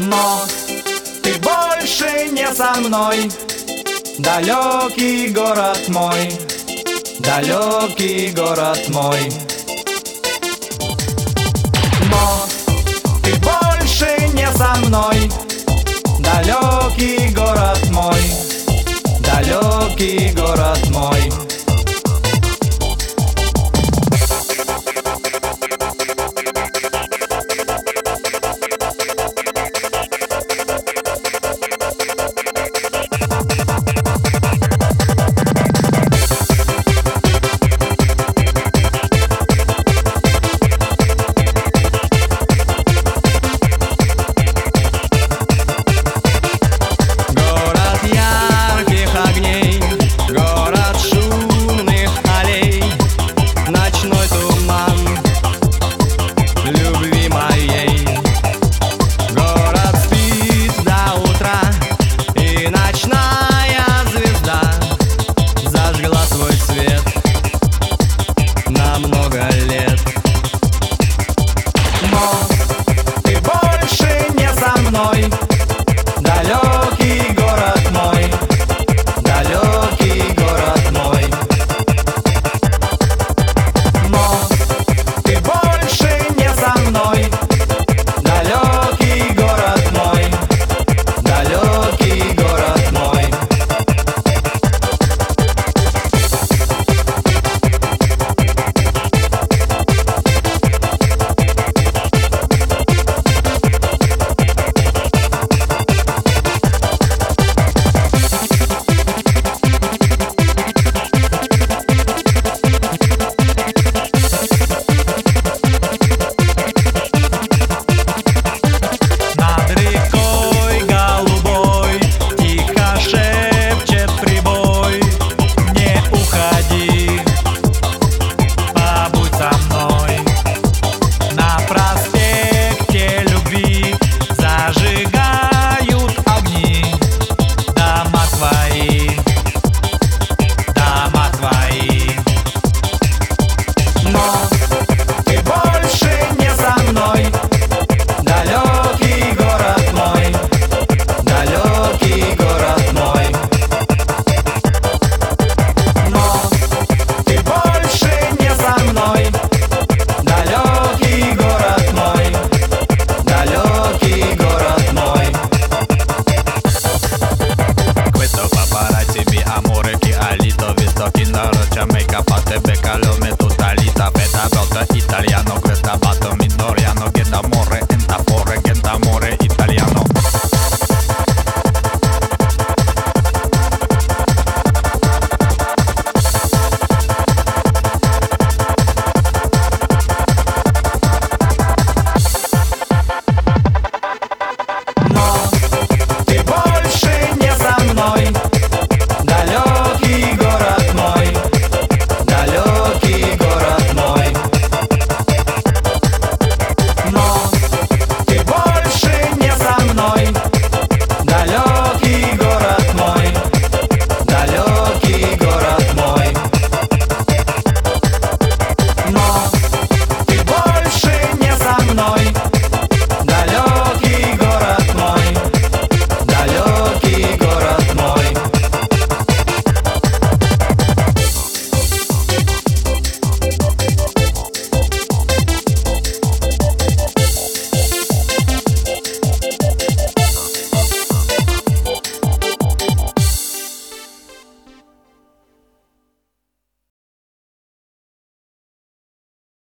Но ты больше не со мной, далекий город мой, далекий город мой. Но ты больше не со мной, далекий город мой, далекий город мой. Далекий город мой, далекий город мой. Но ты больше не со мной, далекий город мой, далекий город мой. Jamaica, parte